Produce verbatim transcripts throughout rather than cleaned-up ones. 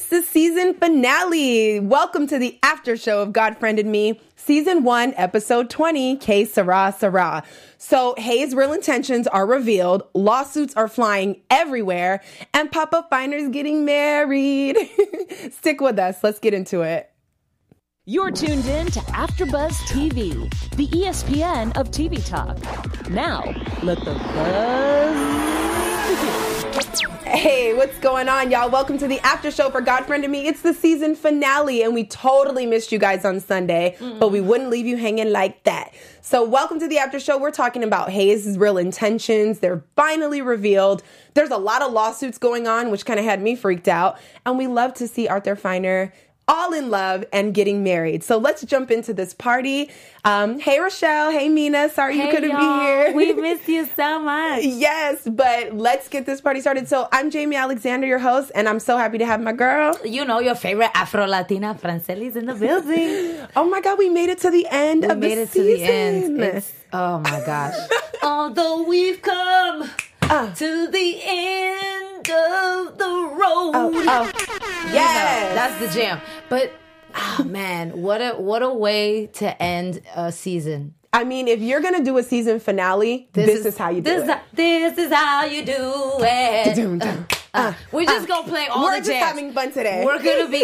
It's the season finale. Welcome to the after show of God Friended Me, season one, episode twenty, Que Sera Sera. So Hayes' real intentions are revealed, lawsuits are flying everywhere, and Papa Finer's getting married. Stick with us. Let's get into it. You're tuned in to AfterBuzz T V, the E S P N of T V talk. Now, let the buzz begin. Hey, what's going on, y'all? Welcome to the after show for God Friended Me. It's the season finale, and we totally missed you guys on Sunday, mm-hmm. but we wouldn't leave you hanging like that. So welcome to the after show. We're talking about Hayes' real intentions. They're finally revealed. There's a lot of lawsuits going on, which kind of had me freaked out, and we love to see Arthur Finer all in love and getting married. So let's jump into this party. Um, hey, Rochelle. Hey, Mina. Sorry hey, you couldn't y'all. be here. We miss you so much. Yes, but let's get this party started. So I'm Jamie Alexander, your host, and I'm so happy to have my girl. You know, your favorite Afro-Latina, Franceli's in the building. Oh my God, we made it to the end we of the made it season. to the end. It's, oh my gosh. Although we've come uh. to the end of the road. Oh, oh. Yes. You know, that's the jam. But oh man, what a what a way to end a season. I mean, if you're gonna do a season finale, this, this is, is how you do this it. Is, this is how you do it. Uh, uh, we're just uh, gonna play all we're the jams. We're just having fun today. We're gonna be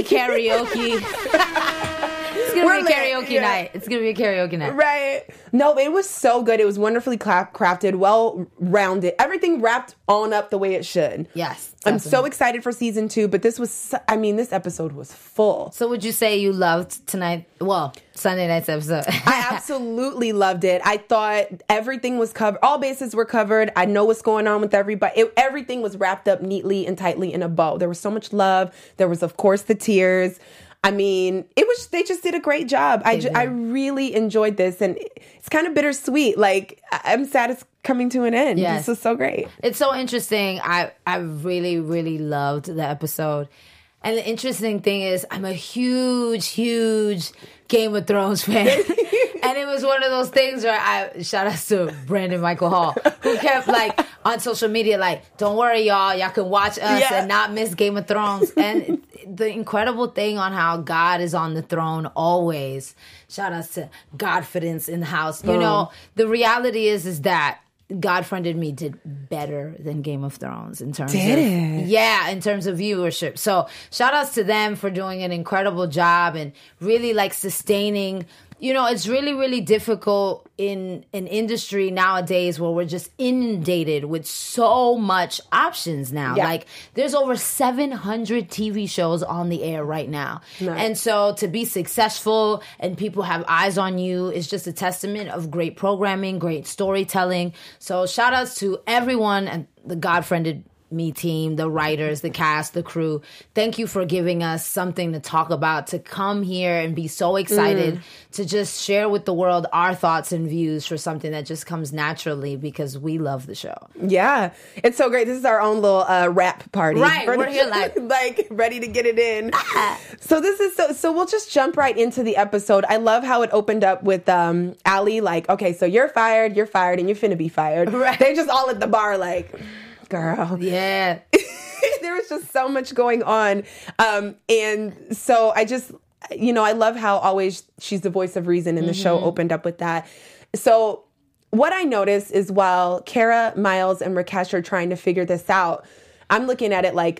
karaoke. It's gonna We're be a karaoke lit, yeah. night. It's gonna be a karaoke night. Right. No, it was so good. It was wonderfully crafted, well-rounded. Everything wrapped on up the way it should. Yes. I'm definitely. so excited for season two, but this was, I mean, this episode was full. So would you say you loved tonight? Well, Sunday night's episode. I absolutely loved it. I thought everything was covered. All bases were covered. I know what's going on with everybody. It, everything was wrapped up neatly and tightly in a bow. There was so much love. There was, of course, the tears. I mean, it was, they just did a great job. I, ju- I really enjoyed this, and it's kind of bittersweet. Like, I'm sad it's coming to an end. Yes. This was so great. It's so interesting. I, I really, really loved the episode. And the interesting thing is, I'm a huge, huge Game of Thrones fan. And it was one of those things where I, shout out to Brandon Michael Hall, who kept like on social media, like, don't worry, y'all, y'all can watch us yeah. and not miss Game of Thrones. And the incredible thing on how God is on the throne always. Shout out to Godfidence in the house. Boom. You know, the reality is, is that God Friended Me did better than Game of Thrones in terms did of it? yeah, in terms of viewership. So shout outs to them for doing an incredible job and really like sustaining. You know, it's really, really difficult in an industry nowadays where we're just inundated with so much options now. Yeah. Like, there's over seven hundred T V shows on the air right now. Nice. And so to be successful and people have eyes on you is just a testament of great programming, great storytelling. So shout outs to everyone and the God Friended Me team, the writers, the cast, the crew. Thank you for giving us something to talk about, to come here and be so excited mm. to just share with the world our thoughts and views for something that just comes naturally because we love the show. Yeah. It's so great. This is our own little uh, rap party. Right. We're here like, like ready to get it in. So this is so, so we'll just jump right into the episode. I love how it opened up with um, Ali like, okay, so you're fired, you're fired, and you're finna be fired. Right. They're just all at the bar like, girl. Yeah. There was just so much going on. Um, and so I just, you know, I love how always she's the voice of reason, and mm-hmm. the show opened up with that. So what I noticed is while Kara, Miles, and Rakesh are trying to figure this out, I'm looking at it like,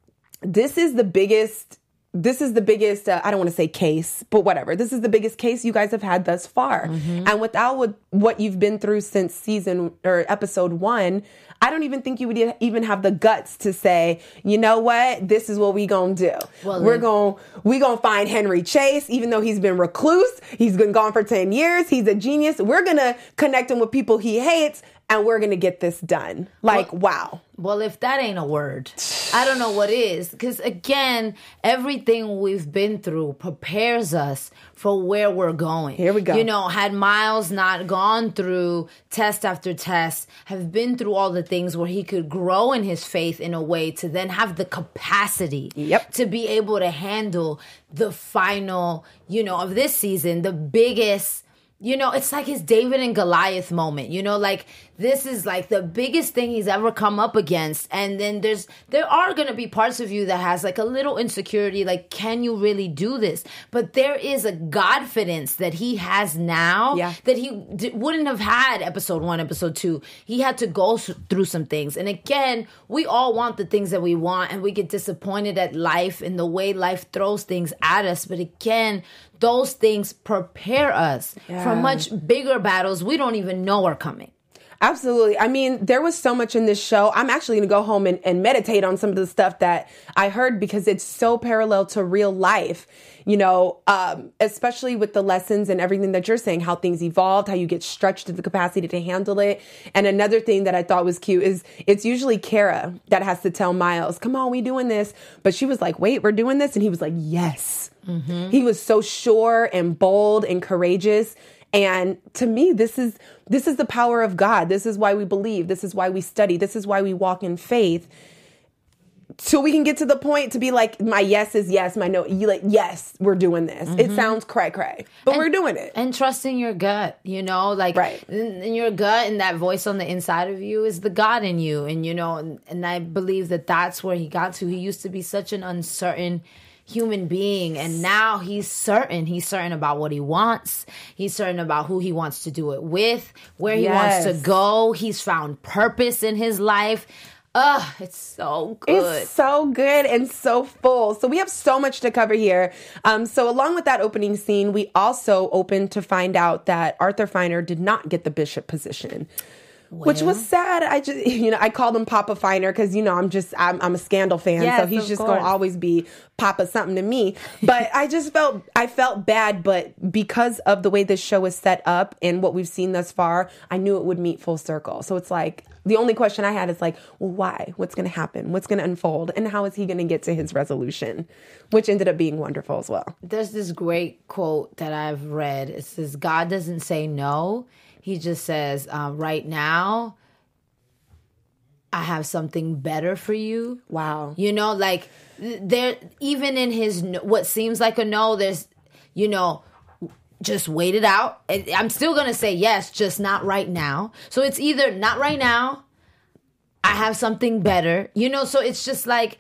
this is the biggest, this is the biggest, uh, I don't want to say case, but whatever. This is the biggest case you guys have had thus far. Mm-hmm. And without what, what you've been through since season or episode one, I don't even think you would even have the guts to say, you know what, this is what we gonna do. Well, we're gonna we gonna find Henry Chase, even though he's been recluse, he's been gone for ten years, he's a genius. We're gonna connect him with people he hates, and we're gonna get this done. Like, well, wow. Well, if that ain't a word, I don't know what is. Because again, everything we've been through prepares us for where we're going. Here we go. You know, had Miles not gone through test after test, have been through all the things where he could grow in his faith in a way to then have the capacity yep. to be able to handle the final, you know, of this season, the biggest you know, it's like his David and Goliath moment, you know, like this is like the biggest thing he's ever come up against. And then there's, there are going to be parts of you that has like a little insecurity, like, can you really do this? But there is a Godfidence that he has now yeah. that he d- wouldn't have had episode one, episode two. He had to go s- through some things. And again, we all want the things that we want, and we get disappointed at life and the way life throws things at us. But again, those things prepare us yeah. for much bigger battles we don't even know are coming. Absolutely. I mean, there was so much in this show. I'm actually going to go home and, and meditate on some of the stuff that I heard because it's so parallel to real life, you know, um, especially with the lessons and everything that you're saying, how things evolved, how you get stretched to the capacity to handle it. And another thing that I thought was cute is it's usually Kara that has to tell Miles, come on, we doing this. But she was like, wait, we're doing this. And he was like, yes. Mm-hmm. He was so sure and bold and courageous. And to me, this is this is the power of God. This is why we believe. This is why we study. This is why we walk in faith. So we can get to the point to be like, my yes is yes, my no, you like, yes, we're doing this. Mm-hmm. It sounds cray cray, but and, we're doing it. And trusting your gut, you know, like right. in, in your gut and that voice on the inside of you is the God in you. And, you know, and, and I believe that that's where he got to. He used to be such an uncertain human being, and now he's certain. He's certain about what he wants. He's certain about who he wants to do it with, where he yes. wants to go. He's found purpose in his life. Ugh, it's so good. It's so good and so full. So we have so much to cover here. Um, so along with that opening scene, we also opened to find out that Arthur Finer did not get the bishop position. Well, which was sad. I just, you know, I called him Papa Finer because, you know, I'm just, I'm, I'm a Scandal fan. Yes, so he's just course. going to always be Papa something to me. But I just felt, I felt bad. But because of the way this show is set up and what we've seen thus far, I knew it would meet full circle. So it's like, the only question I had is like, well, why? What's going to happen? What's going to unfold? And how is he going to get to his resolution? Which ended up being wonderful as well. There's this great quote that I've read. It says, God doesn't say no. He just says, uh, right now, I have something better for you. Wow. You know, like, there, even in his, no, what seems like a no, there's, you know, just wait it out. I'm still going to say yes, just not right now. So it's either not right now, I have something better. You know, so it's just like,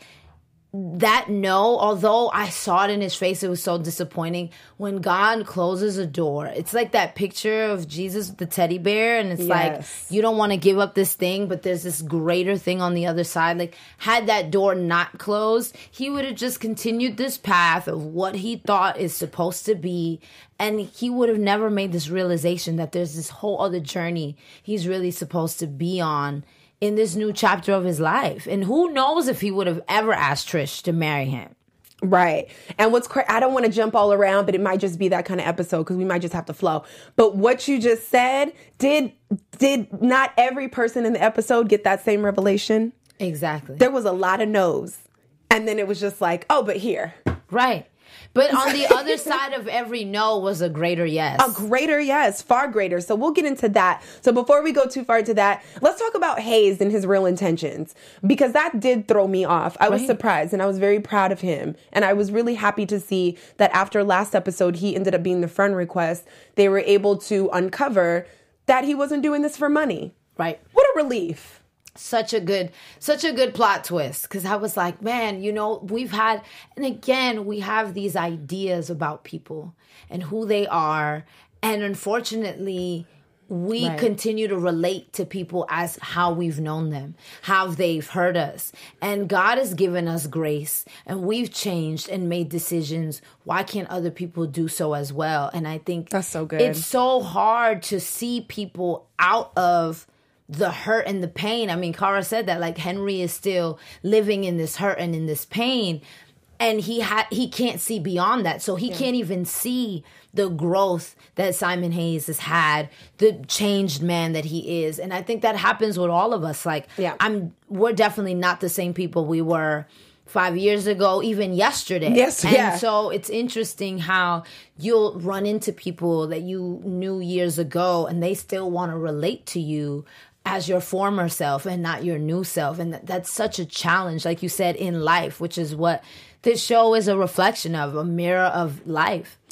that no, although I saw it in his face, it was so disappointing. When God closes a door, it's like that picture of Jesus with the teddy bear, and it's yes. like, you don't want to give up this thing, but there's this greater thing on the other side. Like, had that door not closed, he would have just continued this path of what he thought is supposed to be, and he would have never made this realization that there's this whole other journey he's really supposed to be on in this new chapter of his life. And who knows if he would have ever asked Trish to marry him. Right. And what's crazy, I don't want to jump all around, but it might just be that kind of episode because we might just have to flow. But what you just said, did did not every person in the episode get that same revelation? Exactly. There was a lot of no's. And then it was just like, oh, but here. Right. But on the other side of every no was a greater yes. A greater yes, far greater. So we'll get into that. So before we go too far into that, let's talk about Hayes and his real intentions, because that did throw me off. I was right. surprised, and I was very proud of him. And I was really happy to see that after last episode, he ended up being the friend request. They were able to uncover that he wasn't doing this for money. Right. What a relief. Such a good, such a good plot twist. Because I was like, man, you know, we've had, and again, we have these ideas about people and who they are. And unfortunately, we right. continue to relate to people as how we've known them, how they've hurt us. And God has given us grace, and we've changed and made decisions. Why can't other people do so as well? And I think that's so good. It's so hard to see people out of the hurt and the pain. I mean, Cara said that, like, Henry is still living in this hurt and in this pain, and he ha- he can't see beyond that. So he yeah. can't even see the growth that Simon Hayes has had, the changed man that he is. And I think that happens with all of us. Like, yeah. I'm we're definitely not the same people we were five years ago, even yesterday. Yes, and yeah. so it's interesting how you'll run into people that you knew years ago, and they still want to relate to you as your former self and not your new self. And that's such a challenge, like you said, in life, which is what this show is a reflection of, a mirror of life.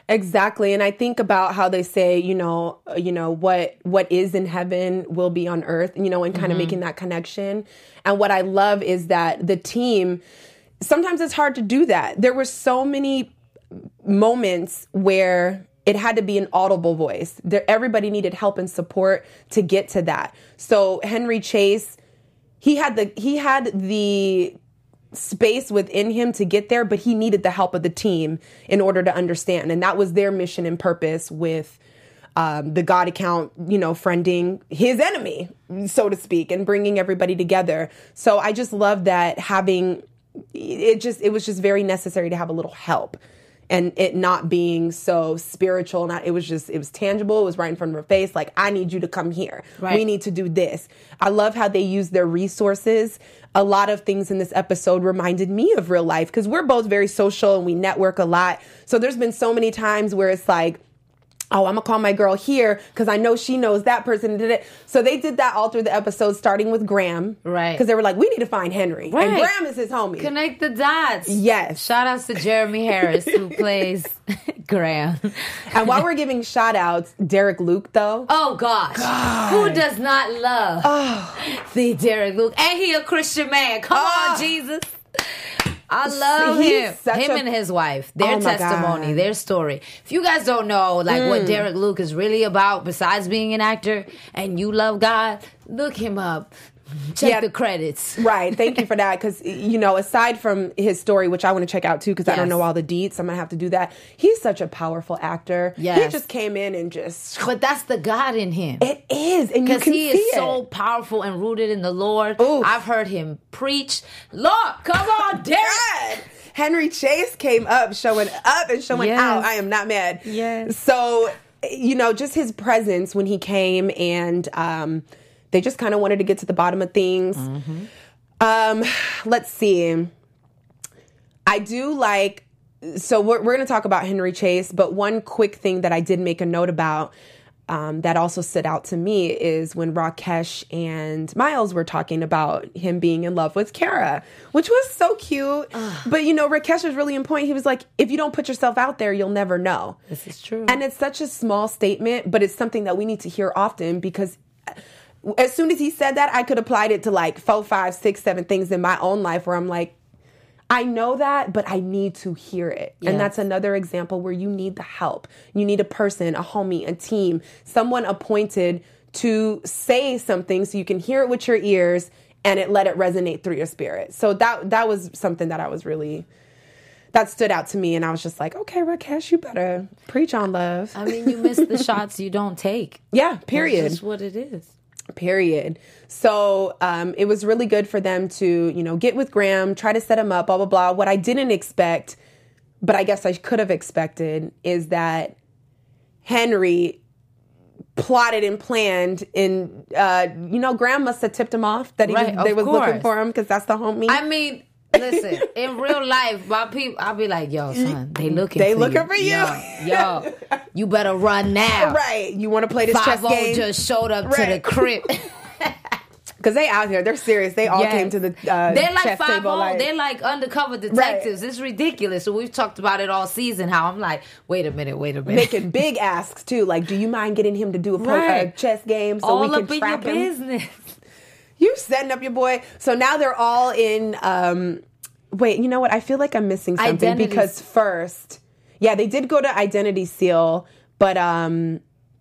Exactly. And I think about how they say, you know, uh, you know, what what is in heaven will be on earth, you know, and kind of Mm-hmm. making that connection. And what I love is that the team, sometimes it's hard to do that. There were so many moments where it had to be an audible voice. There, everybody needed help and support to get to that. So Henry Chase, he had the he had the space within him to get there, but he needed the help of the team in order to understand. And that was their mission and purpose with um, the God account, you know, friending his enemy, so to speak, and bringing everybody together. So I just love that having it just, it was just very necessary to have a little help. And it not being so spiritual, not it was just it was tangible. It was right in front of her face. Like, I need you to come here. Right. We need to do this. I love how they use their resources. A lot of things in this episode reminded me of real life because we're both very social and we network a lot. So there's been so many times where it's like, oh, I'm gonna call my girl here because I know she knows that person did it. So they did that all through the episode, starting with Graham, Right. Because they were like, we need to find Henry, Right. and Graham is his homie. Connect the dots. Yes. Shout outs to Jeremy Harris, who plays Graham. And while we're giving shout outs, Derek Luke, though. Oh, gosh. Who does not love the Derek Luke? And he a Christian man. Come Oh. on, Jesus. I love He's him. such Him a- and his wife, their Oh my testimony, God. their story. If you guys don't know, like, what Derek Luke is really about, besides being an actor, and you love God, look him up. Check Yeah. the credits. Right. Thank you for that. Because, you know, aside from his story, which I want to check out too, because I don't Yes. know all the deets, I'm going to have to do that. He's such a powerful actor. He Yes. just came in and just. But that's the God in him. It is. And you Because can he see is it. so powerful and rooted in the Lord. Oof. I've heard him preach. Lord, come on, Derek. God. Henry Chase came up, showing up and showing Yes. out. I am not mad. Yes. So, you know, just his presence when he came, and um, they just kind of wanted to get to the bottom of things. Mm-hmm. Um, let's see. I do like, so we're, we're going to talk about Henry Chase, but one quick thing that I did make a note about um, that also stood out to me is when Rakesh and Miles were talking about him being in love with Kara, which was so cute. But, you know, Rakesh was really in point. He was like, if you don't put yourself out there, you'll never know. This is true. And it's such a small statement, but it's something that we need to hear often, because as soon as he said that, I could applied it to like four, five, six, seven things in my own life where I'm like, I know that, but I need to hear it. Yes. And that's another example where you need the help. You need a person, a homie, a team, someone appointed to say something so you can hear it with your ears and it let it resonate through your spirit. So that that was something that I was really, that stood out to me. And I was just like, okay, Rakesh, you better preach on love. I mean, you miss the shots you don't take. Yeah, period. That's just what it is. Period. So um, it was really good for them to, you know, get with Graham, try to set him up, blah, blah, blah. What I didn't expect, but I guess I could have expected, is that Henry plotted and planned, and, uh, you know, Graham must have tipped him off that he Right, was, they of was looking course. for him because that's the homie. I mean, listen, in real life, my people, I'll be like, yo, son, they looking They for looking you. for you. Yo, yo, you better run now. Right. You want to play this chess Five-O game? just showed up to the Right. crib. Because they out here. They're serious. They all Yes. came to the uh, They're like chess five table. oh. Like, They're like undercover detectives. It's ridiculous. So we've talked about it all season. How I'm like, wait a minute, wait a minute. making big asks too. Like, do you mind getting him to do a, po- Right. a chess game so all we can up in your track him? business. You setting up your boy. So now they're all in. Um, wait, you know what? I feel like I'm missing something Identity. because first, yeah, they did go to Identity Seal, but um,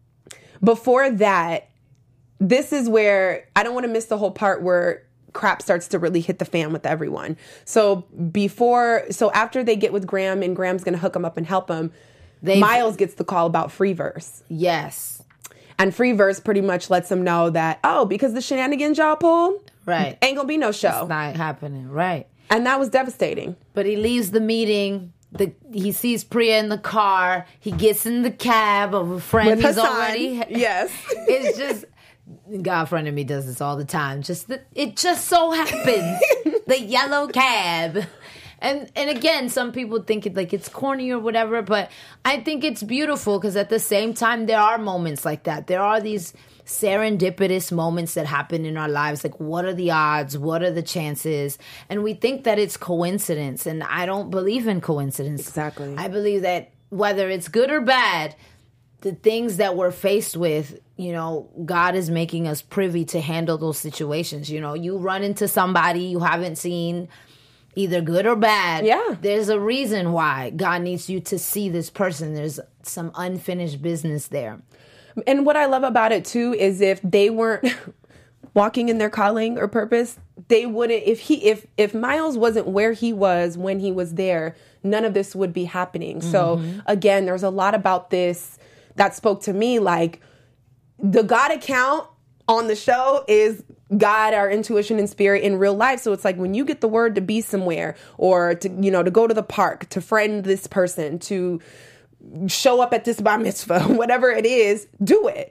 before that, this is where I don't want to miss the whole part where crap starts to really hit the fan with everyone. So before, so after they get with Graham and Graham's going to hook him up and help him, They've- Miles gets the call about Freeverse. Yes. And Freeverse pretty much lets them know that, oh, because the shenanigans y'all pulled, Right. ain't gonna be no show. It's not happening. Right. And that was devastating. But he leaves the meeting. The, he sees Priya in the car. He gets in the cab of a friend With he's Hassan. already. Yes. It's just, God friend of me does this all the time. Just the, it just so happens the yellow cab. And and again, some people think it like it's corny or whatever, but I think it's beautiful because at the same time, there are moments like that. There are these serendipitous moments that happen in our lives. Like, what are the odds? What are the chances? And we think that it's coincidence. And I don't believe in coincidence. Exactly. I believe that whether it's good or bad, the things that we're faced with, you know, God is making us privy to handle those situations. You know, you run into somebody you haven't seen, either good or bad. Yeah. There's a reason why God needs you to see this person. There's some unfinished business there. And what I love about it too is if they weren't walking in their calling or purpose, they wouldn't, if he, if, if Miles wasn't where he was when he was there, none of this would be happening. Mm-hmm. So again, there's a lot about this that spoke to me. Like, the God account on the show is God, our intuition and spirit in real life. So it's like when you get the word to be somewhere, or to, you know, to go to the park, to friend this person, to show up at this bar mitzvah, whatever it is, do it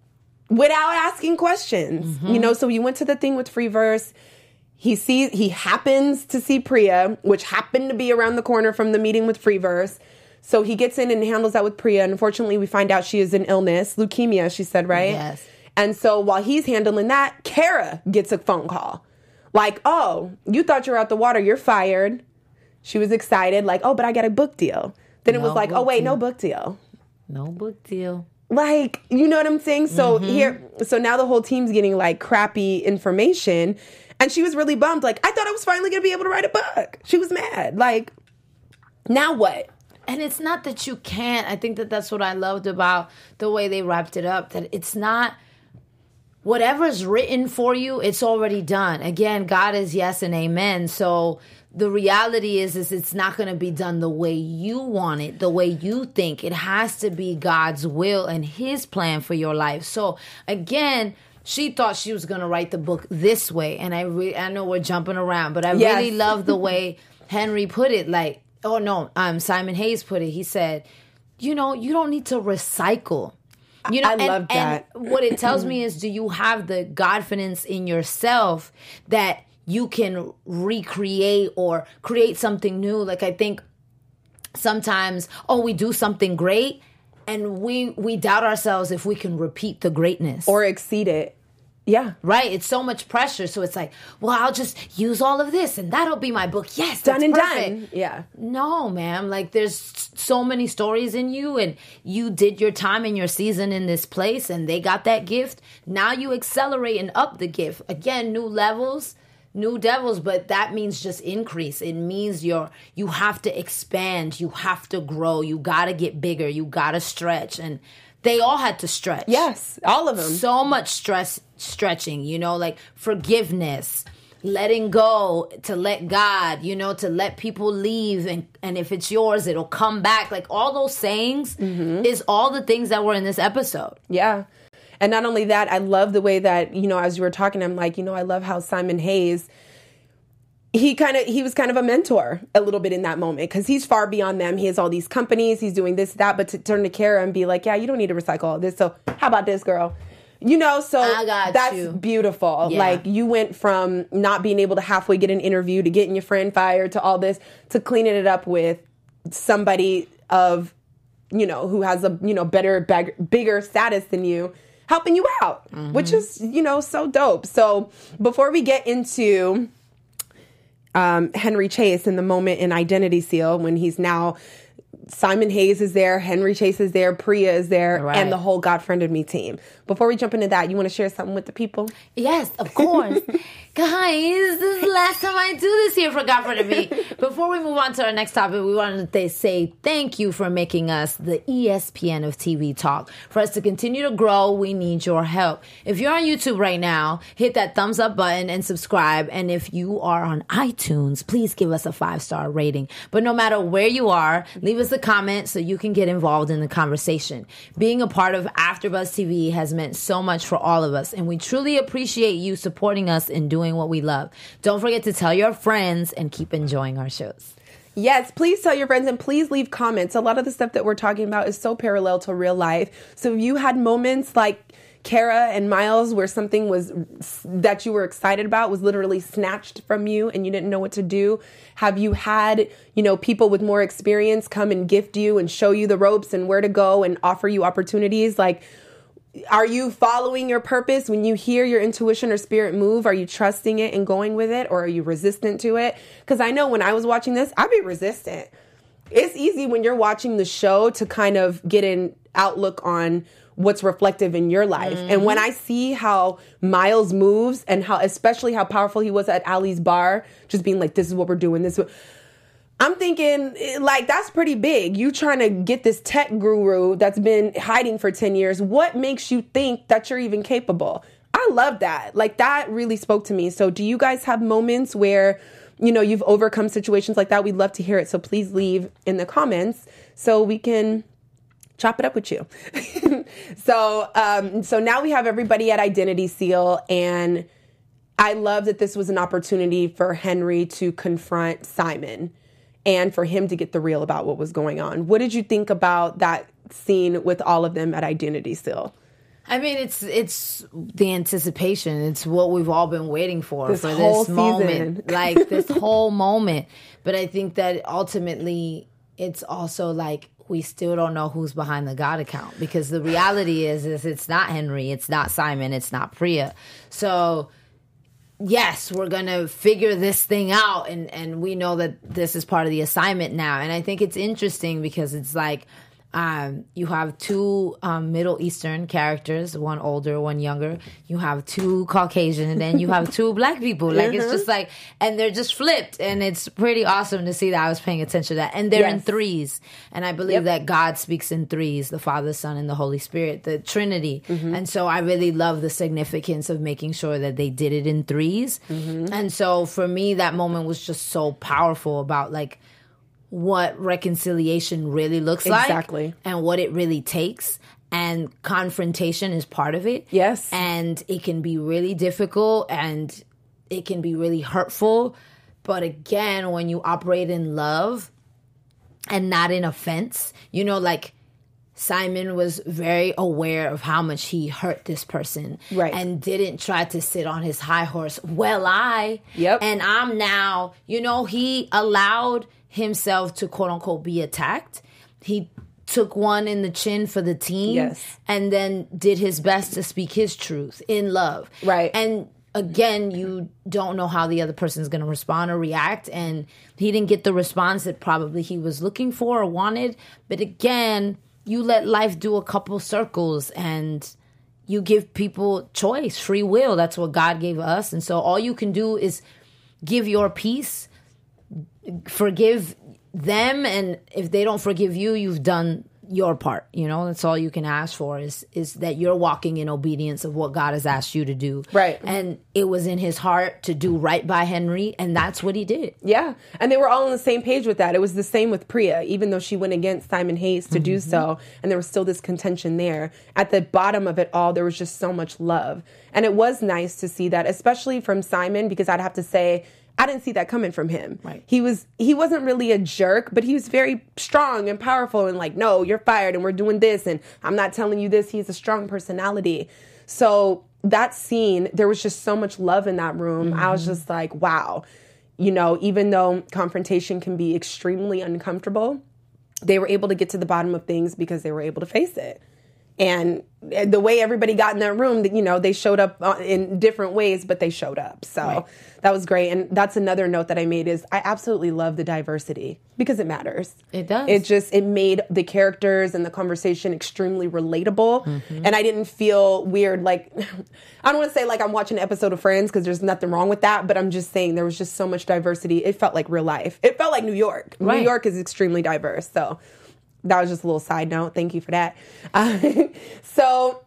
without asking questions. Mm-hmm. You know, so you went to the thing with Free Verse. He sees, he happens to see Priya, which happened to be around the corner from the meeting with Free Verse. So he gets in and handles that with Priya. And unfortunately, we find out she is an illness, leukemia, she said, right? Yes. And so while he's handling that, Kara gets a phone call. Like, oh, you thought you were out the water. You're fired. She was excited. Like, oh, but I got a book deal. Then it No was like, book oh, wait, deal. no book deal. No book deal. Like, you know what I'm saying? So Mm-hmm. here, so now the whole team's getting like crappy information. And she was really bummed. Like, I thought I was finally going to be able to write a book. She was mad. Like, now what? And it's not that you can't. I think that that's what I loved about the way they wrapped it up, that it's not whatever's written for you, it's already done. Again, God is yes and amen. So the reality is, is it's not going to be done the way you want it, the way you think. It has to be God's will and his plan for your life. So again, she thought she was going to write the book this way. And I re- I know we're jumping around, but I Yes. really love the way Henry put it. Like, oh no, um, Simon Hayes put it. He said, you know, you don't need to recycle. You know, I and, love that. And what it tells me is, do you have the confidence in yourself that you can recreate or create something new? Like, I think sometimes, oh, we do something great and we we doubt ourselves if we can repeat the greatness. Or exceed it. Yeah. Right? It's so much pressure. So it's like, well, I'll just use all of this and that'll be my book. Yes, Done that's and perfect. done. Yeah. No, ma'am. Like, there's so many stories in you, and you did your time and your season in this place, and they got that gift. Now you accelerate and up the gift. Again, new levels, new devils, but that means just increase. It means you're you have to expand, you have to grow, you gotta get bigger, you gotta stretch. And they all had to stretch. Yes, all of them. So much stress stretching, you know, like forgiveness, letting go, to let God, you know, to let people leave, and, and if it's yours, it'll come back. Like, all those sayings mm-hmm. is all the things that were in this episode. Yeah. And not only that, I love the way that, you know, as you were talking, I'm like, you know, I love how Simon Hayes, he kind of, he was kind of a mentor a little bit in that moment, because he's far beyond them. He has all these companies, he's doing this, that, but to turn to Kara and be like, yeah, you don't need to recycle all this. So how about this, girl? You know, so I got that's you. beautiful. Yeah. Like, you went from not being able to halfway get an interview to getting your friend fired to all this, to cleaning it up with somebody of, you know, who has a, you know, better, bag, bigger status than you, helping you out, mm-hmm. which is, you know, so dope. So before we get into um, Henry Chase in the moment in Identity Seal, when he's now, Simon Hayes is there, Henry Chase is there, Priya is there, Right. and the whole God Friended Me team. Before we jump into that, you want to share something with the people? Yes, of course. Guys, this is the last time I do this here for God Friended Me. Before we move on to our next topic, we wanted to say thank you for making us the E S P N of T V talk. For us to continue to grow, we need your help. If you're on YouTube right now, hit that thumbs up button and subscribe. And if you are on iTunes, please give us a five-star rating. But no matter where you are, leave us a comment so you can get involved in the conversation. Being a part of AfterBuzz T V has meant so much for all of us, and we truly appreciate you supporting us in doing what we love. Don't forget to tell your friends and keep enjoying our shows. Yes, please tell your friends, and please leave comments. A lot of the stuff that we're talking about is so parallel to real life. So if you had moments like Kara and Miles where something was that you were excited about was literally snatched from you and you didn't know what to do, have you had, you know, people with more experience come and gift you and show you the ropes and where to go and offer you opportunities? Like, are you following your purpose? When you hear your intuition or spirit move, are you trusting it and going with it, or are you resistant to it? Because I know when I was watching this, I'd be resistant. it's easy when you're watching the show to kind of get an outlook on what's reflective in your life. Mm-hmm. And when I see how Miles moves and how, especially how powerful he was at Ali's bar, just being like, this is what we're doing, this is what, I'm thinking, like, that's pretty big. You trying to get this tech guru that's been hiding for ten years. What makes you think that you're even capable? I love that. Like, that really spoke to me. So do you guys have moments where, you know, you've overcome situations like that? We'd love to hear it. So please leave in the comments so we can chop it up with you. so, um, so now we have everybody at Identity Seal, and I love that this was an opportunity for Henry to confront Simon and for him to get the real about what was going on. What did you think about that scene with all of them at Identity Seal? I mean, it's it's the anticipation. It's what we've all been waiting for this for whole this moment, season. like this whole moment. But I think that ultimately, it's also like we still don't know who's behind the God account, because the reality is, is it's not Henry, it's not Simon, it's not Priya. So yes, we're going to figure this thing out, and, and we know that this is part of the assignment now. And I think it's interesting because it's like um, you have two um, Middle Eastern characters, one older, one younger. You have two Caucasian, and then you have two black people. Like, mm-hmm. It's just like, and they're just flipped, and it's pretty awesome to see that. I was paying attention to that. And they're yes. in threes. And I believe yep. that God speaks in threes, the Father, Son, and the Holy Spirit, the Trinity. Mm-hmm. And so I really love the significance of making sure that they did it in threes. Mm-hmm. And so for me, that moment was just so powerful about, like, what reconciliation really looks like. Exactly. And what it really takes. And confrontation is part of it. Yes. And it can be really difficult, and it can be really hurtful. But again, when you operate in love and not in offense, you know, like Simon was very aware of how much he hurt this person. Right. And didn't try to sit on his high horse. Well, I. Yep. And I'm now, you know, he allowed himself to quote unquote be attacked. He took one in the chin for the team. Yes. And then did his best to speak his truth in love. Right. And again, you don't know how the other person's going to respond or react. And he didn't get the response that probably he was looking for or wanted. But again, you let life do a couple circles, and you give people choice, free will. That's what God gave us. And so all you can do is give your peace, forgive them, and if they don't forgive you, you've done your part. You know, that's all you can ask for, is is that you're walking in obedience of what God has asked you to do. Right. And it was in his heart to do right by Henry, and that's what he did. Yeah. And they were all on the same page with that. It was the same with Priya, even though she went against Simon Hayes to mm-hmm. do so, and there was still this contention there. At the bottom of it all, there was just so much love. And it was nice to see that, especially from Simon, because I'd have to say, I didn't see that coming from him. Right. He was he wasn't really a jerk, but he was very strong and powerful and like, no, you're fired and we're doing this and I'm not telling you this. He's a strong personality. So that scene, there was just so much love in that room. Mm-hmm. I was just like, wow. You know, even though confrontation can be extremely uncomfortable, they were able to get to the bottom of things because they were able to face it. And the way everybody got in that room, you know, they showed up in different ways, but they showed up. So right. That was great. And that's another note that I made is I absolutely love the diversity because it matters. It does. It just, it made the characters and the conversation extremely relatable. Mm-hmm. And I didn't feel weird. Like, I don't want to say like I'm watching an episode of Friends because there's nothing wrong with that. But I'm just saying there was just so much diversity. It felt like real life. It felt like New York. Right. New York is extremely diverse. So that was just a little side note. Thank you for that. Uh, so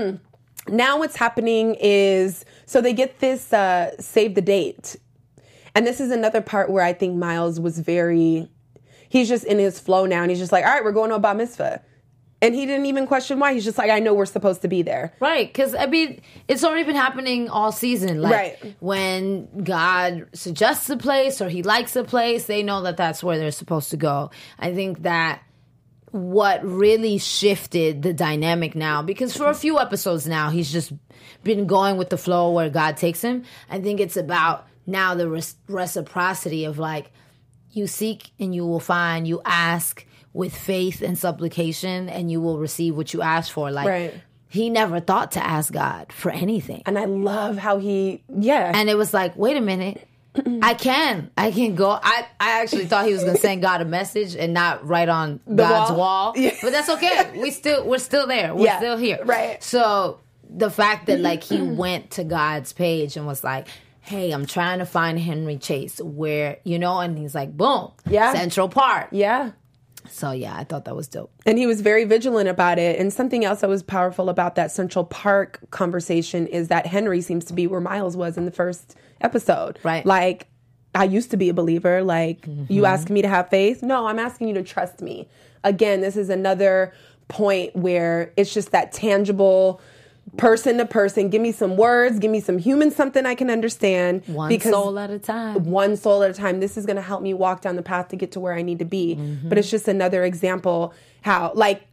now what's happening is, so they get this uh, save the date. And this is another part where I think Miles was very, he's just in his flow now. And he's just like, all right, we're going to a bar mitzvah. And he didn't even question why. He's just like, I know we're supposed to be there. Right. Because, I mean, it's already been happening all season. Like, right. When God suggests a place or he likes a place, they know that that's where they're supposed to go. I think that what really shifted the dynamic now, because for a few episodes now, he's just been going with the flow where God takes him. I think it's about now the res- reciprocity of like, you seek and you will find, you ask with faith and supplication and you will receive what you ask for. Like, right. He never thought to ask God for anything. And I love how he, yeah. And it was like, wait a minute. I can. I can go. I, I actually thought he was going to send God a message and not write on the God's wall. wall. Yeah. But that's okay. We still, we're still there. We're yeah. still here. Right. So the fact that like he went to God's page and was like, hey, I'm trying to find Henry Chase where, you know, and he's like, boom. Yeah. Central Park. Yeah. So, yeah, I thought that was dope. And he was very vigilant about it. And something else that was powerful about that Central Park conversation is that Henry seems to be where Miles was in the first episode. Right. Like, I used to be a believer. Like, Mm-hmm. you ask me to have faith? No, I'm asking you to trust me. Again, this is another point where it's just that tangible person to person. Give me some words. Give me some human something I can understand. One because soul at a time. One soul at a time. This is going to help me walk down the path to get to where I need to be. Mm-hmm. But it's just another example how, like,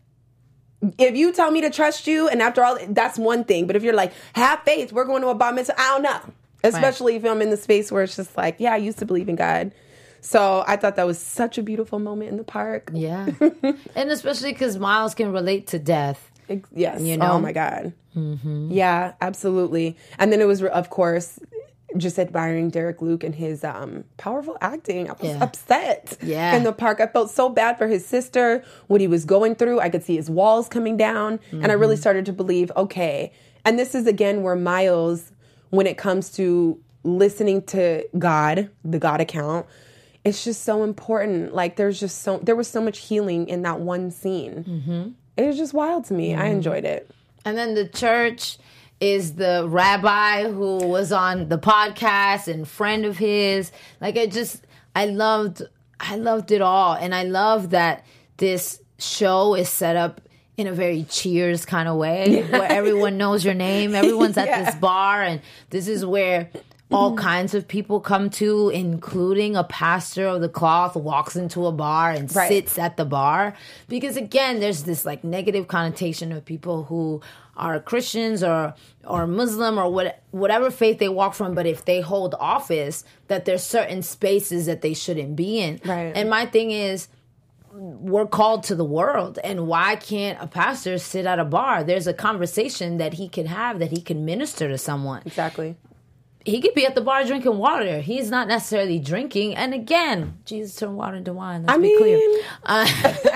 if you tell me to trust you, and after all, that's one thing. But if you're like, have faith, we're going to a bar mitzvah, I don't know. Especially right. if I'm in the space where it's just like, yeah, I used to believe in God. So I thought that was such a beautiful moment in the park. Yeah. And especially because Miles can relate to death. Yes. You know? Oh, my God. Mm-hmm. Yeah, absolutely. And then it was, of course, just admiring Derek Luke and his um, powerful acting. I was yeah. upset yeah. in the park. I felt so bad for his sister, what he was going through. I could see his walls coming down. Mm-hmm. And I really started to believe, okay. And this is, again, where Miles, when it comes to listening to God, the God account, it's just so important. Like, there's just so, there was so much healing in that one scene. Mm-hmm. It was just wild to me. Mm-hmm. I enjoyed it. And then the church is the rabbi who was on the podcast and friend of his. Like, I just, I loved, I loved it all. And I love that this show is set up in a very Cheers kind of way, yeah. where everyone knows your name. Everyone's at yeah. this bar, and this is where all kinds of people come to, including a pastor of the cloth walks into a bar and right. sits at the bar. Because again, there's this like negative connotation of people who are Christians or or Muslim or what, whatever faith they walk from, but if they hold office, that there's certain spaces that they shouldn't be in. Right. And my thing is, we're called to the world, and why can't a pastor sit at a bar? There's a conversation that he can have, that he can minister to someone. Exactly. He could be at the bar drinking water. He's not necessarily drinking. And again, Jesus turned water into wine. Let's I be mean, clear. Uh,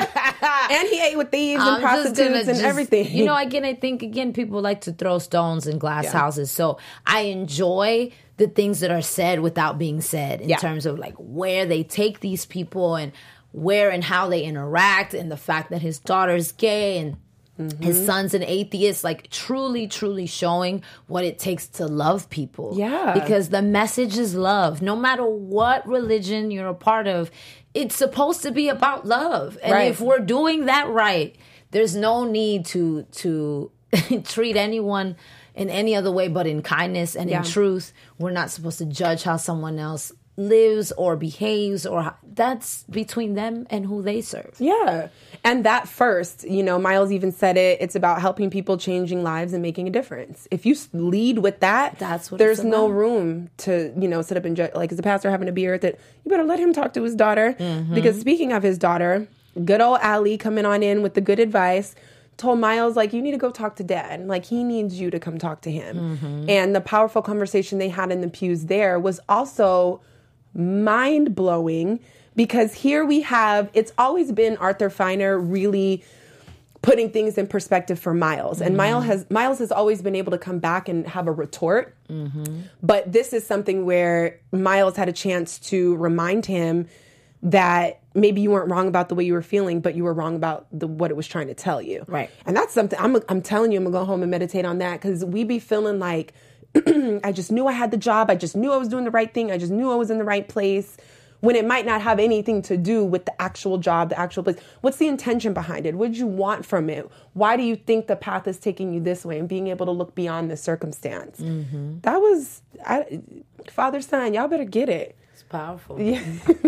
and he ate with thieves I'm and prostitutes and just, everything. You know, again, I think, again, people like to throw stones in glass yeah. houses. So I enjoy the things that are said without being said in yeah. terms of like where they take these people and where and how they interact, and the fact that his daughter's gay and mm-hmm. his son's an atheist, like truly, truly showing what it takes to love people. Yeah. Because the message is love. No matter what religion you're a part of, it's supposed to be about love. And right. if we're doing that right, there's no need to to treat anyone in any other way but in kindness and yeah. in truth. We're not supposed to judge how someone else lives or behaves, or how, that's between them and who they serve. Yeah. And that first, you know, Miles even said it, it's about helping people, changing lives, and making a difference. If you lead with that, that's what there's it's no about. room to, you know, sit up and judge. Like, as the pastor having a beer at it, you better let him talk to his daughter. Mm-hmm. Because speaking of his daughter, good old Allie coming on in with the good advice, told Miles, like, you need to go talk to Dad. Like, he needs you to come talk to him. Mm-hmm. And the powerful conversation they had in the pews there was also mind-blowing, because here we have, it's always been Arthur Feiner really putting things in perspective for Miles. And mm-hmm. Miles has Miles has always been able to come back and have a retort. Mm-hmm. But this is something where Miles had a chance to remind him that maybe you weren't wrong about the way you were feeling, but you were wrong about the, what it was trying to tell you. Right. And that's something, I'm, I'm telling you, I'm going to go home and meditate on that, because we be feeling like, I just knew I had the job. I just knew I was doing the right thing. I just knew I was in the right place, when it might not have anything to do with the actual job, the actual place. What's the intention behind it? What did you want from it? Why do you think the path is taking you this way? And being able to look beyond the circumstance. Mm-hmm. That was, I, father, son, y'all better get it. It's powerful. Yeah.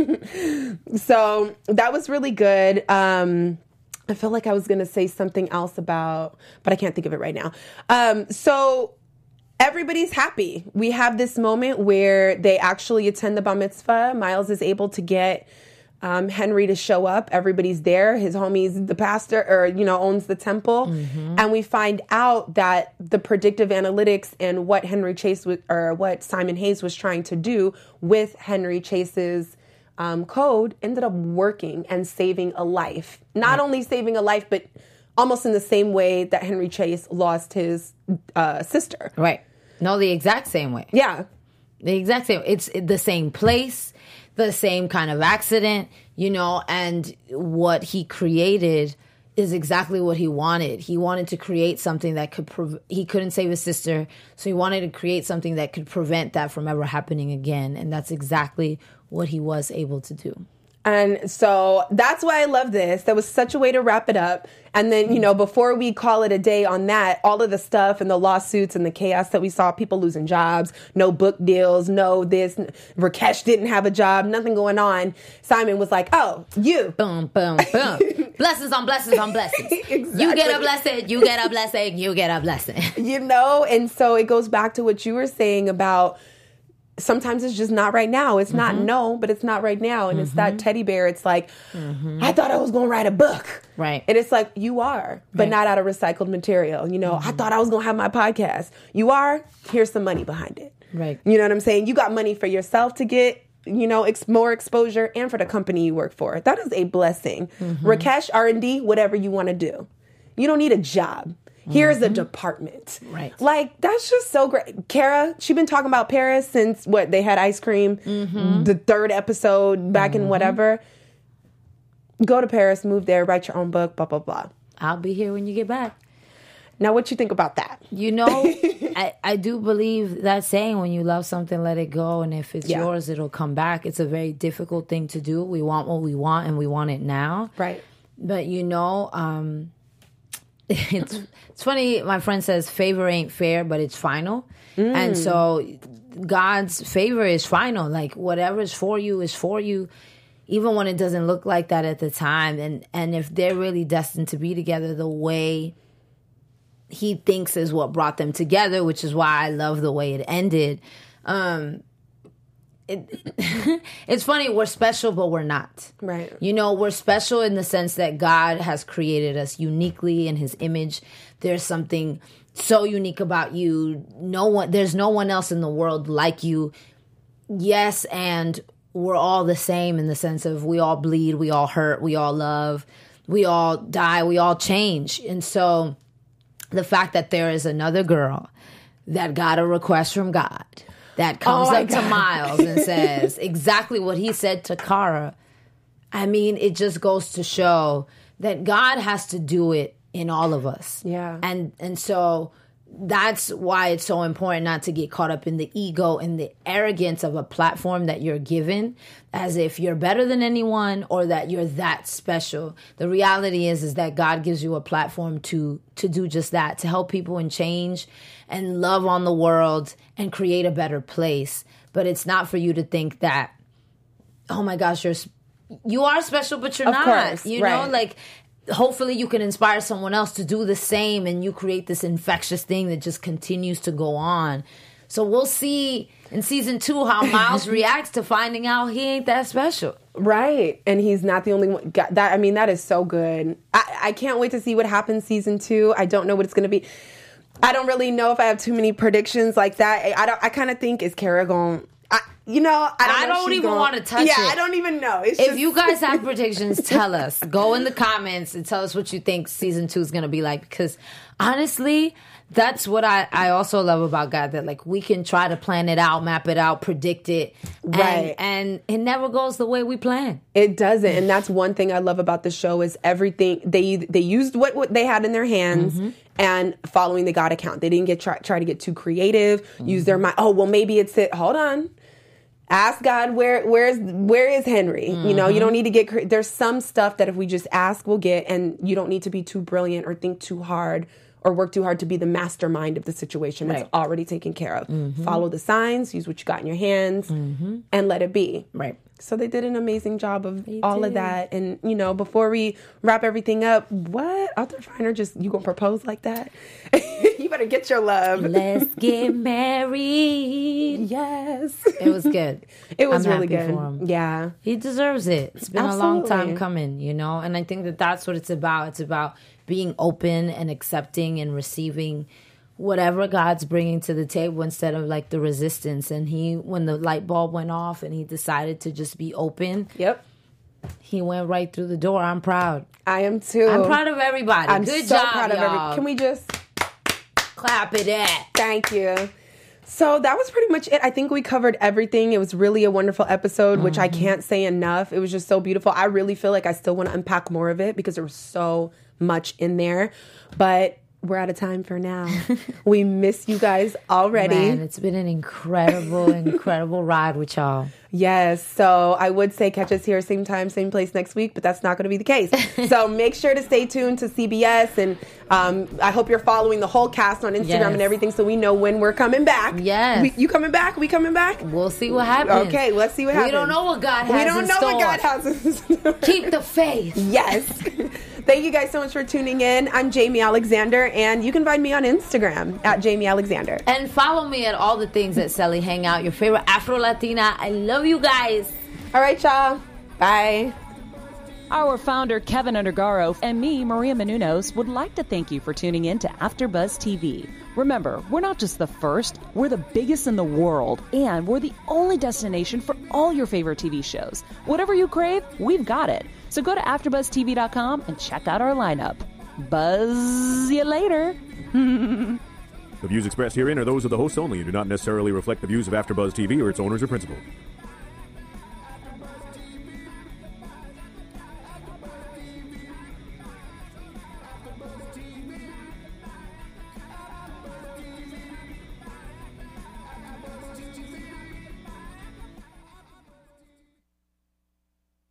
So that was really good. Um, I feel like I was going to say something else about, but I can't think of it right now. Um, so everybody's happy. We have this moment where they actually attend the bar mitzvah. Miles is able to get um, Henry to show up. Everybody's there. His homie's the pastor, or, you know, owns the temple. Mm-hmm. And we find out that the predictive analytics and what Henry Chase was, or what Simon Hayes was trying to do with Henry Chase's um, code ended up working and saving a life. Not right. only saving a life, but almost in the same way that Henry Chase lost his uh, sister. Right. No, the exact same way. Yeah. The exact same. It's the same place, the same kind of accident, you know, and what he created is exactly what he wanted. He wanted to create something that could, pre- he couldn't save his sister, so he wanted to create something that could prevent that from ever happening again. And that's exactly what he was able to do. And so that's why I love this. That was such a way to wrap it up. And then, you know, before we call it a day on that, all of the stuff and the lawsuits and the chaos that we saw, people losing jobs, no book deals, no this, Rakesh didn't have a job, nothing going on. Simon was like, oh, you. Boom, boom, boom. Blessings on blessings on blessings. Exactly. You get a blessing, you get a blessing, you get a blessing. You know, and so it goes back to what you were saying about sometimes it's just not right now. It's mm-hmm. not no, but it's not right now. And mm-hmm. it's that teddy bear. It's like, mm-hmm. I thought I was going to write a book. Right. And it's like, you are, but right. not out of recycled material. You know, mm-hmm. I thought I was going to have my podcast. You are. Here's some money behind it. Right. You know what I'm saying? You got money for yourself to get, you know, ex- more exposure and for the company you work for. That is a blessing. Mm-hmm. Rakesh, R and D, whatever you want to do. You don't need a job. Here's mm-hmm. a department. Right. Like, that's just so great. Kara, she's been talking about Paris since, what, they had ice cream, mm-hmm. the third episode back mm-hmm. in whatever. Go to Paris, move there, write your own book, blah, blah, blah. I'll be here when you get back. Now, what you think about that? You know, I, I do believe that saying, when you love something, let it go. And if it's yeah. yours, it'll come back. It's a very difficult thing to do. We want what we want, and we want it now. Right. But, you know... um It's it's funny, my friend says favor ain't fair, but it's final. Mm. And so God's favor is final. Like, whatever is for you is for you, even when it doesn't look like that at the time. And, and if they're really destined to be together, the way he thinks is what brought them together, which is why I love the way it ended. Um, It, it's funny, we're special, but we're not. Right. You know, we're special in the sense that God has created us uniquely in his image. There's something so unique about you. No one, there's no one else in the world like you. Yes, and we're all the same in the sense of we all bleed, we all hurt, we all love, we all die, we all change. And so the fact that there is another girl that got a request from God that comes oh up God. to Miles and says exactly what he said to Kara. I mean, it just goes to show that God has to do it in all of us. Yeah. And and so that's why it's so important not to get caught up in the ego and the arrogance of a platform that you're given as if you're better than anyone or that you're that special. The reality is is that God gives you a platform to to do just that, to help people and change and love on the world and create a better place. But it's not for you to think that, oh my gosh, you're you are special, but you're of not. Course, you right. know, like hopefully you can inspire someone else to do the same, and you create this infectious thing that just continues to go on. So we'll see in season two how Miles reacts to finding out he ain't that special. Right. And he's not the only one. God, that I mean, that is so good. I, I can't wait to see what happens season two. I don't know what it's going to be. I don't really know if I have too many predictions like that. I, I don't. I kind of think, is Kara going... You know, I don't, I know don't even want to touch yeah, it. Yeah, I don't even know. It's if just... you guys have predictions, tell us. Go in the comments and tell us what you think season two is going to be like. Because honestly, that's what I, I also love about God. That like we can try to plan it out, map it out, predict it. Right. And, and it never goes the way we plan. It doesn't. And that's one thing I love about the show is everything. They they used what, what they had in their hands. Mm-hmm. And following the God account. They didn't get try, try to get too creative. Mm-hmm. Use their mind. Oh, well, maybe it's it. Hold on. Ask God where where's where is Henry? Mm-hmm. You know, you don't need to get cre- there's some stuff that if we just ask, we'll get, and you don't need to be too brilliant or think too hard or work too hard to be the mastermind of the situation. Right. That's already taken care of. Mm-hmm. Follow the signs, use what you got in your hands, mm-hmm. and let it be. Right. So they did an amazing job of they all did. of that. And, you know, before we wrap everything up, what? Arthur Feiner just, you gonna propose like that? You better better get your love. Let's get married. Yes. It was good. It was I'm really happy good. for him. Yeah. He deserves it. It's been a long time Absolutely. coming, you know? And I think that that's what it's about. It's about being open and accepting and receiving whatever God's bringing to the table instead of like the resistance. And he, when the light bulb went off and he decided to just be open, Yep. he went right through the door. I'm proud. I am too. I'm proud of everybody. I'm Good so job, proud of y'all. everybody. Can we just clap it at? thank you. So that was pretty much it. I think we covered everything. It was really a wonderful episode, mm-hmm. which I can't say enough. It was just so beautiful. I really feel like I still want to unpack more of it because there was so much in there. But we're out of time for now. We miss you guys already. Man, it's been an incredible, incredible ride with y'all. Yes. So I would say catch us here same time, same place next week, but that's not going to be the case. So make sure to stay tuned to C B S. And um, I hope you're following the whole cast on Instagram Yes. and everything so we know when we're coming back. Yes. We, you coming back? We coming back? We'll see what happens. Okay, let's see what happens. We don't know what God has We don't in know store. what God has in store. Keep the faith. Yes. Thank you guys so much for tuning in. I'm Jamie Alexander, and you can find me on Instagram at Jamie Alexander. And follow me at all the things at Selly Hangout, your favorite Afro-Latina. I love you guys. All right, y'all. Bye. Our founder, Kevin Undergaro, and me, Maria Menounos, would like to thank you for tuning in to AfterBuzz T V. Remember, we're not just the first, we're the biggest in the world, and we're the only destination for all your favorite T V shows. Whatever you crave, we've got it. So go to after buzz t v dot com and check out our lineup. Buzz you later. The views expressed herein are those of the hosts only and do not necessarily reflect the views of AfterBuzz T V or its owners or principals.